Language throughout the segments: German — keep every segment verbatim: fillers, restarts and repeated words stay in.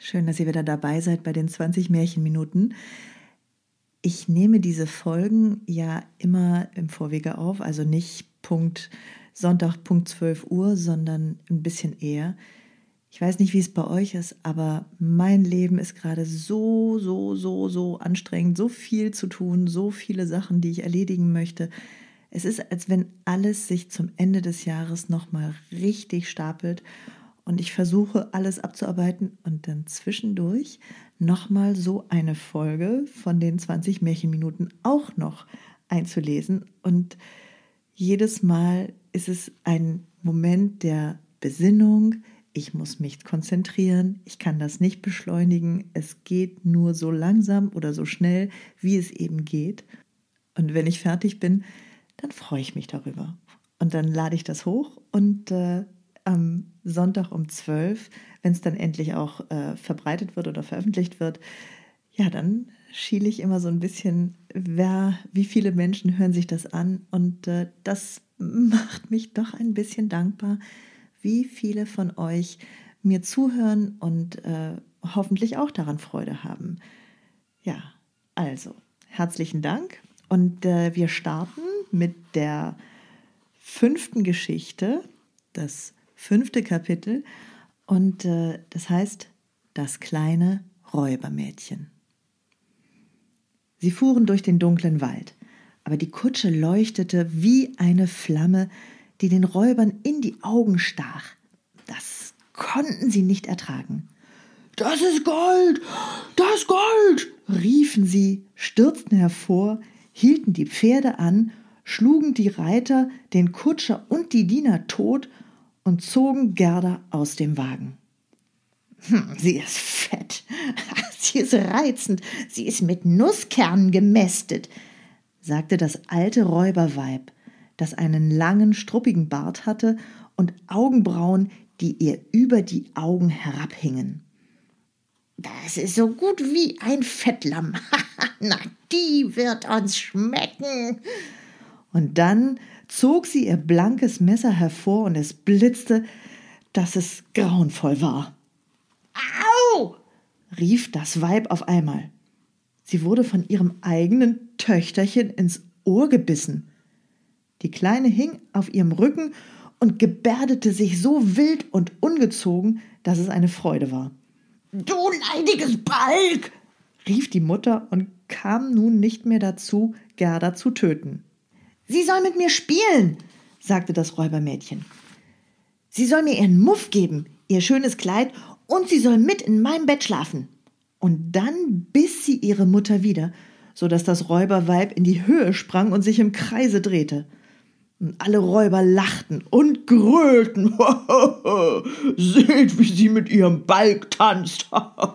Schön, dass ihr wieder dabei seid bei den zwanzig Märchenminuten. Ich nehme diese Folgen ja immer im Vorwege auf, also nicht Punkt Sonntag Punkt zwölf Uhr, sondern ein bisschen eher. Ich weiß nicht, wie es bei euch ist, aber mein Leben ist gerade so, so, so, so anstrengend, so viel zu tun, so viele Sachen, die ich erledigen möchte. Es ist, als wenn alles sich zum Ende des Jahres nochmal richtig stapelt und ich versuche, alles abzuarbeiten und dann zwischendurch nochmal so eine Folge von den zwanzig Märchenminuten auch noch einzulesen. Und jedes Mal ist es ein Moment der Besinnung. Ich muss mich konzentrieren, ich kann das nicht beschleunigen. Es geht nur so langsam oder so schnell, wie es eben geht. Und wenn ich fertig bin, dann freue ich mich darüber. Und dann lade ich das hoch und äh, am Sonntag um zwölf, wenn es dann endlich auch äh, verbreitet wird oder veröffentlicht wird, ja, dann schiele ich immer so ein bisschen, wer, wie viele Menschen hören sich das an. Und äh, das macht mich doch ein bisschen dankbar, wie viele von euch mir zuhören und äh, hoffentlich auch daran Freude haben. Ja, also, herzlichen Dank. Und äh, wir starten mit der fünften Geschichte, das fünfte Kapitel. Und äh, das heißt, das kleine Räubermädchen. Sie fuhren durch den dunklen Wald, aber die Kutsche leuchtete wie eine Flamme, die den Räubern in die Augen stach. Das konnten sie nicht ertragen. »Das ist Gold! Das Gold!« riefen sie, stürzten hervor, hielten die Pferde an, schlugen die Reiter, den Kutscher und die Diener tot und zogen Gerda aus dem Wagen. Hm, »Sie ist fett, sie ist reizend, sie ist mit Nusskernen gemästet«, sagte das alte Räuberweib, das einen langen, struppigen Bart hatte und Augenbrauen, die ihr über die Augen herabhingen. »Das ist so gut wie ein Fettlamm. Na, die wird uns schmecken.« Und dann zog sie ihr blankes Messer hervor und es blitzte, dass es grauenvoll war. »Au!« rief das Weib auf einmal. Sie wurde von ihrem eigenen Töchterchen ins Ohr gebissen. Die Kleine hing auf ihrem Rücken und gebärdete sich so wild und ungezogen, dass es eine Freude war. »Du leidiges Balg«, rief die Mutter und kam nun nicht mehr dazu, Gerda zu töten. »Sie soll mit mir spielen«, sagte das Räubermädchen. »Sie soll mir ihren Muff geben, ihr schönes Kleid, und sie soll mit in meinem Bett schlafen.« Und dann biss sie ihre Mutter wieder, so dass das Räuberweib in die Höhe sprang und sich im Kreise drehte. Und alle Räuber lachten und grölten. »Seht, wie sie mit ihrem Balg tanzt!«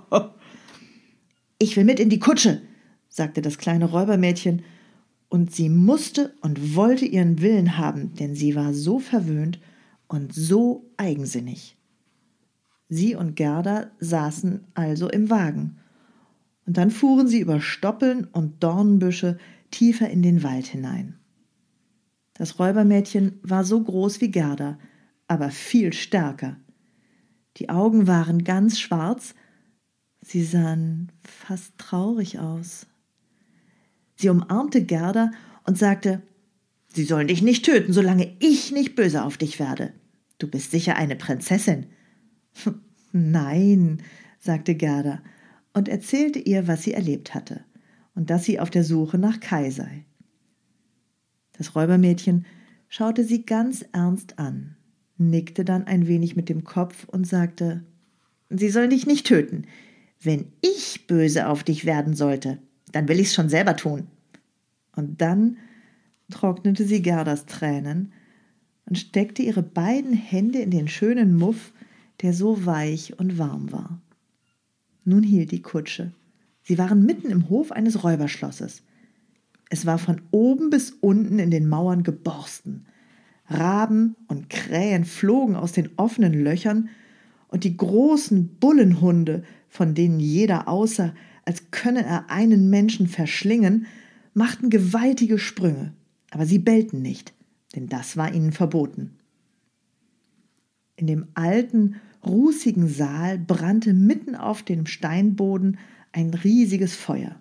»Ich will mit in die Kutsche«, sagte das kleine Räubermädchen, und sie musste und wollte ihren Willen haben, denn sie war so verwöhnt und so eigensinnig. Sie und Gerda saßen also im Wagen, und dann fuhren sie über Stoppeln und Dornenbüsche tiefer in den Wald hinein. Das Räubermädchen war so groß wie Gerda, aber viel stärker. Die Augen waren ganz schwarz, sie sahen fast traurig aus. Sie umarmte Gerda und sagte, »Sie sollen dich nicht töten, solange ich nicht böse auf dich werde. Du bist sicher eine Prinzessin.« »Nein«, sagte Gerda und erzählte ihr, was sie erlebt hatte und dass sie auf der Suche nach Kai sei. Das Räubermädchen schaute sie ganz ernst an, nickte dann ein wenig mit dem Kopf und sagte, »Sie sollen dich nicht töten. Wenn ich böse auf dich werden sollte, dann will ich's schon selber tun.« Und dann trocknete sie Gerdas Tränen und steckte ihre beiden Hände in den schönen Muff, der so weich und warm war. Nun hielt die Kutsche. Sie waren mitten im Hof eines Räuberschlosses. Es war von oben bis unten in den Mauern geborsten. Raben und Krähen flogen aus den offenen Löchern, und die großen Bullenhunde, von denen jeder aussah, als könne er einen Menschen verschlingen, machten gewaltige Sprünge, aber sie bellten nicht, denn das war ihnen verboten. In dem alten, rußigen Saal brannte mitten auf dem Steinboden ein riesiges Feuer.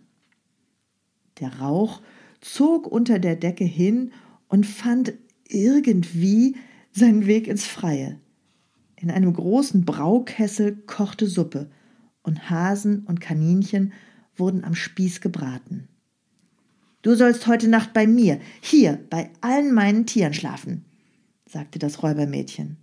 Der Rauch zog unter der Decke hin und fand irgendwie seinen Weg ins Freie. In einem großen Braukessel kochte Suppe und Hasen und Kaninchen wurden am Spieß gebraten. »Du sollst heute Nacht bei mir, hier, bei allen meinen Tieren schlafen«, sagte das Räubermädchen.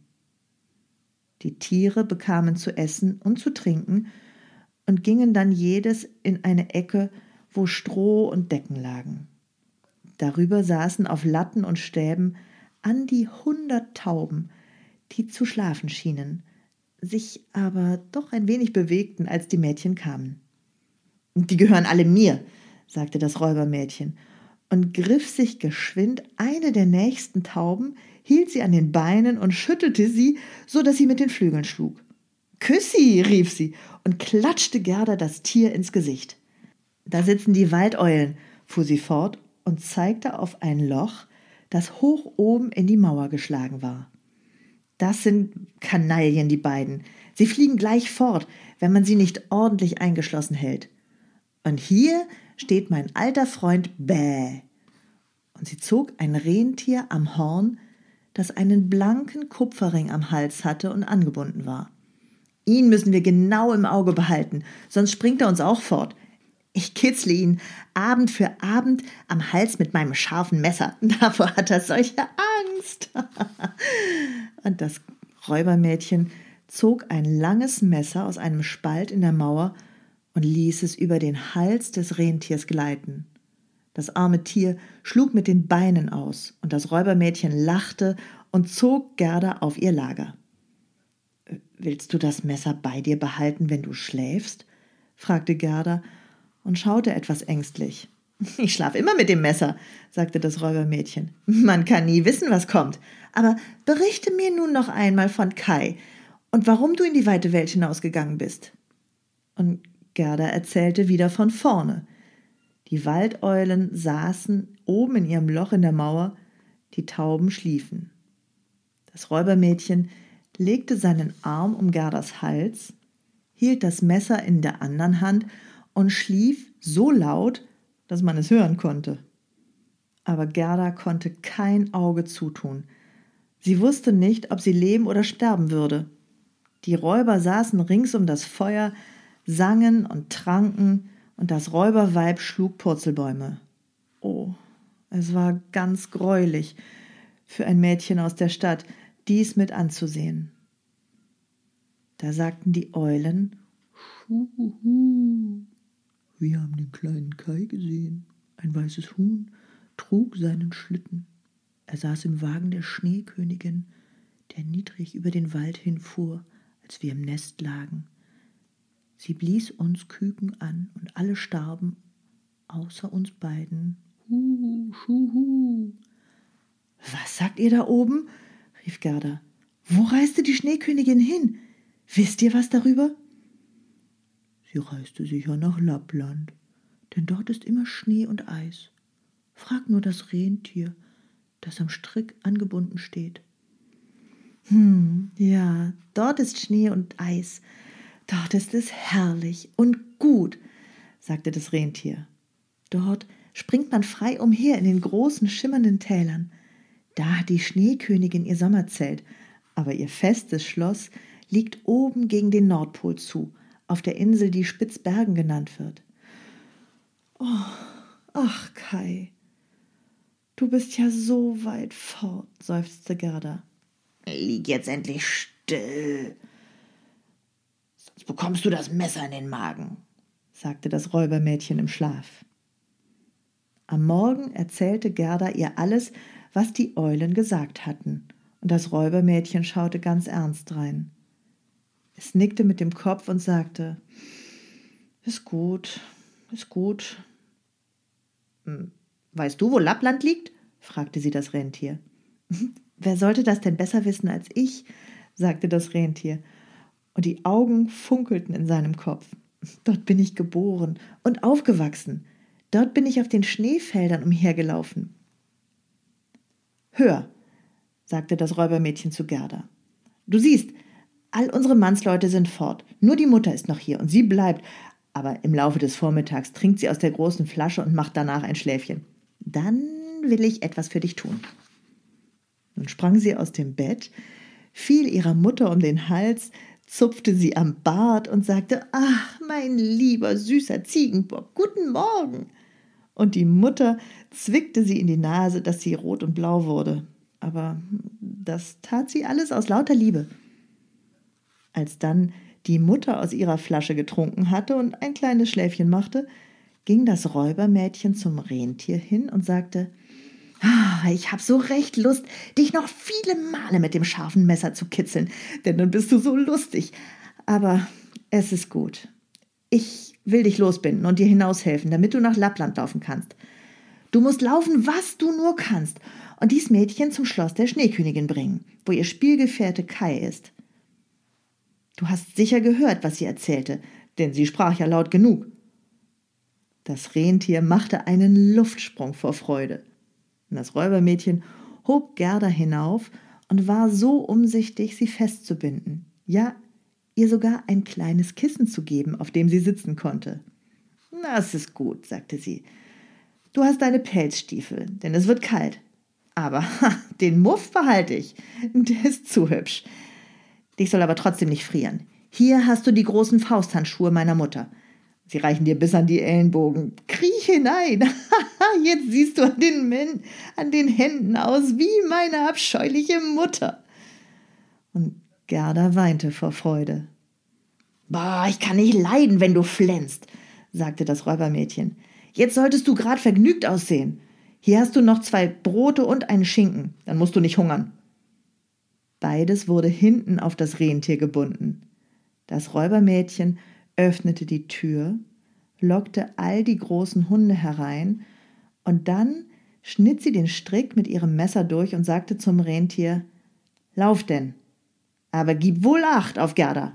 Die Tiere bekamen zu essen und zu trinken und gingen dann jedes in eine Ecke, wo Stroh und Decken lagen. Darüber saßen auf Latten und Stäben an die hundert Tauben, die zu schlafen schienen, sich aber doch ein wenig bewegten, als die Mädchen kamen. »Die gehören alle mir«, sagte das Räubermädchen und griff sich geschwind eine der nächsten Tauben, hielt sie an den Beinen und schüttelte sie, so dass sie mit den Flügeln schlug. »Küss sie«, rief sie und klatschte Gerda das Tier ins Gesicht. »Da sitzen die Waldeulen«, fuhr sie fort und zeigte auf ein Loch, das hoch oben in die Mauer geschlagen war. »Das sind Kanaillen, die beiden. Sie fliegen gleich fort, wenn man sie nicht ordentlich eingeschlossen hält. Und hier steht mein alter Freund Bäh.« Und sie zog ein Rentier am Horn, das einen blanken Kupferring am Hals hatte und angebunden war. »Ihn müssen wir genau im Auge behalten, sonst springt er uns auch fort. Ich kitzle ihn Abend für Abend am Hals mit meinem scharfen Messer. Davor hat er solche Angst.« Und das Räubermädchen zog ein langes Messer aus einem Spalt in der Mauer und ließ es über den Hals des Rentiers gleiten. Das arme Tier schlug mit den Beinen aus, und das Räubermädchen lachte und zog Gerda auf ihr Lager. »Willst du das Messer bei dir behalten, wenn du schläfst?« fragte Gerda und schaute etwas ängstlich. »Ich schlaf immer mit dem Messer«, sagte das Räubermädchen. »Man kann nie wissen, was kommt. Aber berichte mir nun noch einmal von Kai und warum du in die weite Welt hinausgegangen bist.« Und Gerda erzählte wieder von vorne. Die Waldeulen saßen oben in ihrem Loch in der Mauer, die Tauben schliefen. Das Räubermädchen legte seinen Arm um Gerdas Hals, hielt das Messer in der anderen Hand und schlief so laut, dass man es hören konnte. Aber Gerda konnte kein Auge zutun. Sie wusste nicht, ob sie leben oder sterben würde. Die Räuber saßen rings um das Feuer, sangen und tranken, und das Räuberweib schlug Purzelbäume. Oh, es war ganz greulich für ein Mädchen aus der Stadt, dies mit anzusehen. Da sagten die Eulen: »Schuhu, wir haben den kleinen Kai gesehen. Ein weißes Huhn trug seinen Schlitten. Er saß im Wagen der Schneekönigin, der niedrig über den Wald hinfuhr, als wir im Nest lagen. Sie blies uns Küken an, und alle starben, außer uns beiden. Huhu, schuhu.« »Was sagt ihr da oben?« rief Gerda. »Wo reiste die Schneekönigin hin? Wisst ihr was darüber?« »Sie reiste sicher nach Lappland, denn dort ist immer Schnee und Eis. Frag nur das Rentier, das am Strick angebunden steht.« »Hm, ja, dort ist Schnee und Eis. Dort ist es herrlich und gut«, sagte das Rentier. »Dort springt man frei umher in den großen, schimmernden Tälern. Da hat die Schneekönigin ihr Sommerzelt, aber ihr festes Schloss liegt oben gegen den Nordpol zu, auf der Insel, die Spitzbergen genannt wird.« »Oh, ach Kai, du bist ja so weit fort«, seufzte Gerda. »Lieg jetzt endlich still, sonst bekommst du das Messer in den Magen«, sagte das Räubermädchen im Schlaf. Am Morgen erzählte Gerda ihr alles, was die Eulen gesagt hatten, und das Räubermädchen schaute ganz ernst drein. Es nickte mit dem Kopf und sagte: »Ist gut, ist gut.« »Weißt du, wo Lappland liegt?« fragte sie das Rentier. »Wer sollte das denn besser wissen als ich?« sagte das Rentier, und die Augen funkelten in seinem Kopf. »Dort bin ich geboren und aufgewachsen. Dort bin ich auf den Schneefeldern umhergelaufen.« »Hör«, sagte das Räubermädchen zu Gerda. »Du siehst, All unsere Mannsleute sind fort. Nur die Mutter ist noch hier und sie bleibt. Aber im Laufe des Vormittags trinkt sie aus der großen Flasche und macht danach ein Schläfchen. Dann will ich etwas für dich tun. Nun sprang sie aus dem Bett, fiel ihrer Mutter um den Hals, zupfte sie am Bart und sagte, »Ach, mein lieber, süßer Ziegenbock, guten Morgen!« Und die Mutter zwickte sie in die Nase, dass sie rot und blau wurde. Aber das tat sie alles aus lauter Liebe. Als dann die Mutter aus ihrer Flasche getrunken hatte und ein kleines Schläfchen machte, ging das Räubermädchen zum Rentier hin und sagte, »Ah, ich habe so recht Lust, dich noch viele Male mit dem scharfen Messer zu kitzeln, denn dann bist du so lustig. Aber es ist gut. Ich will dich losbinden und dir hinaushelfen, damit du nach Lappland laufen kannst. Du musst laufen, was du nur kannst, und dies Mädchen zum Schloss der Schneekönigin bringen, wo ihr Spielgefährte Kai ist. Du hast sicher gehört, was sie erzählte, denn sie sprach ja laut genug.« Das Rentier machte einen Luftsprung vor Freude. Und das Räubermädchen hob Gerda hinauf und war so umsichtig, sie festzubinden. Ja, ihr sogar ein kleines Kissen zu geben, auf dem sie sitzen konnte. »Das ist gut«, sagte sie. »Du hast deine Pelzstiefel, denn es wird kalt. Aber ha, den Muff behalte ich, der ist zu hübsch. Dich soll aber trotzdem nicht frieren. Hier hast du die großen Fausthandschuhe meiner Mutter. Sie reichen dir bis an die Ellenbogen. Kriech hinein. Jetzt siehst du an den, Men- an den Händen aus wie meine abscheuliche Mutter.« Und Gerda weinte vor Freude. »Boah, ich kann nicht leiden, wenn du flänzt«, sagte das Räubermädchen. »Jetzt solltest du grad vergnügt aussehen. Hier hast du noch zwei Brote und einen Schinken. Dann musst du nicht hungern.« Beides wurde hinten auf das Rentier gebunden. Das Räubermädchen öffnete die Tür, lockte all die großen Hunde herein und dann schnitt sie den Strick mit ihrem Messer durch und sagte zum Rentier, »Lauf denn, aber gib wohl Acht auf Gerda.«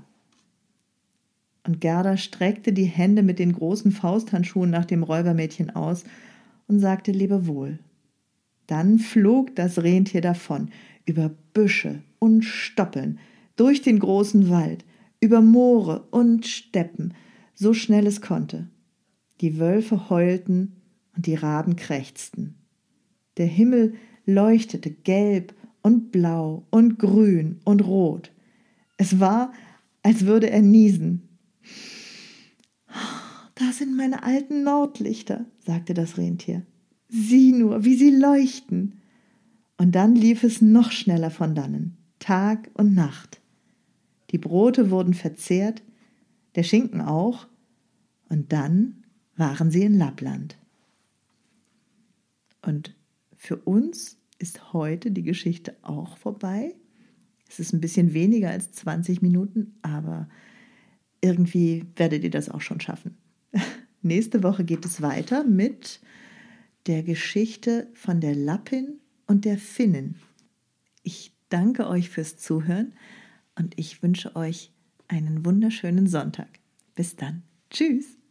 Und Gerda streckte die Hände mit den großen Fausthandschuhen nach dem Räubermädchen aus und sagte Lebewohl. Dann flog das Rentier davon, über Büsche und Stoppeln, durch den großen Wald, über Moore und Steppen, so schnell es konnte. Die Wölfe heulten und die Raben krächzten. Der Himmel leuchtete gelb und blau und grün und rot. Es war, als würde er niesen. »Da sind meine alten Nordlichter«, sagte das Rentier. »Sieh nur, wie sie leuchten.« Und dann lief es noch schneller von dannen, Tag und Nacht. Die Brote wurden verzehrt, der Schinken auch, und dann waren sie in Lappland. Und für uns ist heute die Geschichte auch vorbei. Es ist ein bisschen weniger als zwanzig Minuten, aber irgendwie werdet ihr das auch schon schaffen. Nächste Woche geht es weiter mit der Geschichte von der Lappin und der Finnin. Ich danke euch fürs Zuhören und ich wünsche euch einen wunderschönen Sonntag. Bis dann. Tschüss.